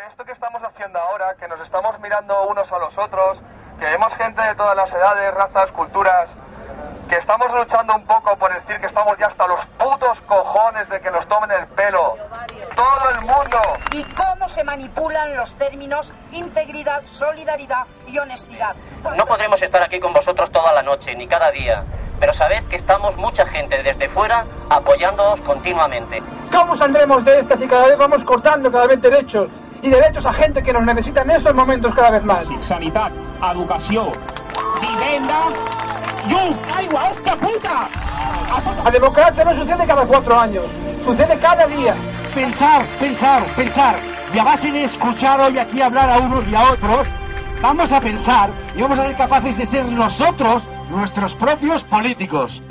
esto que estamos haciendo ahora, que nos estamos mirando unos a los otros, que vemos gente de todas las edades, razas, culturas, que estamos luchando un poco por decir que estamos ya hasta los putos cojones de que nos tomen el pelo. Todo el mundo. Y cómo se manipulan los términos integridad, solidaridad y honestidad. No podremos estar aquí con vosotros toda la noche, ni cada día, pero sabed que estamos mucha gente desde fuera apoyándoos continuamente. ¿Cómo saldremos de esta si cada vez vamos cortando cada vez derechos? Y derechos a gente que nos necesita en estos momentos cada vez más. Sanitat, educació, vivenda i aigua, hòstia puta! La democracia no sucede cada 4 años, sucede cada día. Pensar. Y a base de escuchar hoy aquí hablar a unos y a otros, vamos a pensar y vamos a ser capaces de ser nosotros nuestros propios políticos.